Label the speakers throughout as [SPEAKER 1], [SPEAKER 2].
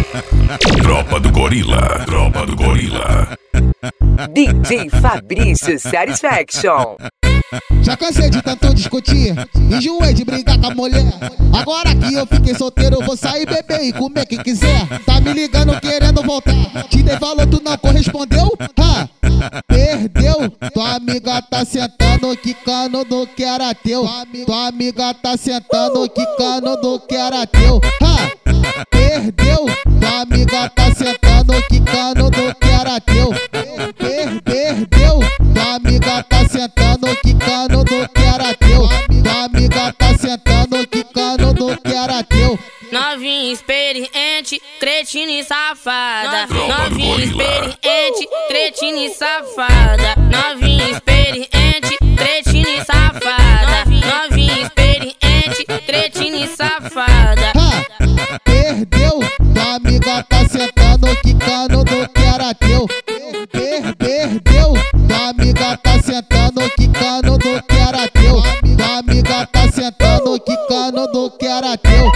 [SPEAKER 1] Tropa do Gorila, Tropa do Gorila.
[SPEAKER 2] DJ Fabrício Satisfaction.
[SPEAKER 3] Já cansei de tanto discutir, enjoei de brigar com a mulher. Agora que eu fiquei solteiro, eu vou sair, beber e comer quem quiser. Tá me ligando querendo voltar, te dei valor, tu não correspondeu? Perdeu. Tua amiga tá sentando, quicando no que era teu. Tua amiga tá sentando, quicando no que era teu. Perdeu. Tua amiga tá sentando, quicando no que era teu. Perdeu. Tua amiga tá sentando, quicando no que era teu. Tua amiga tá sentando, quicando no que era teu.
[SPEAKER 4] Novinha experiente, cretina e safada. Novinha experiente, cretina e safada. Novinha experiente, cretina e safada. Novinha experiente, cretina e safada.
[SPEAKER 3] Perdeu. Tua amiga tá sentando, quicando no que era teu. Perdeu. Tua amiga tá sentando, quicando no que era teu. Tua amiga tá sentando, quicando no que era teu.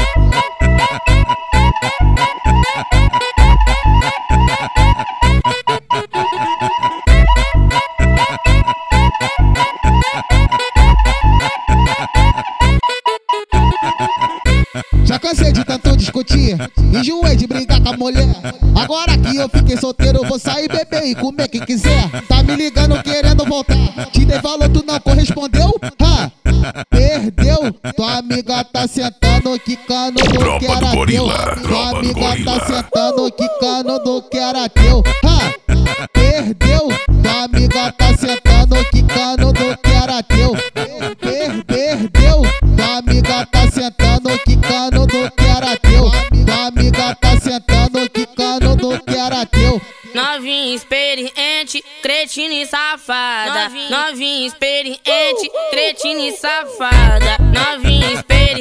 [SPEAKER 3] Já cansei de tanto discutir, enjoei de brigar com a mulher. Agora que eu fiquei solteiro, eu vou sair, beber e comer quem quiser. Tá me ligando querendo voltar, te dei valor, tu não correspondeu? Perdeu. Tua amiga tá sentando, quicando no que era teu. Tua amiga tá sentando, quicando no que era teu. Perdeu. Tua amiga tá sentando, quicando no que era teu. Perdeu. Tua amiga tá sentando, quicando no que era teu. Tua amiga tá sentando, quicando no que era teu.
[SPEAKER 4] Novinha experiente, cretina e safada. Novinha experiente, cretina e safada. Novinha experiente.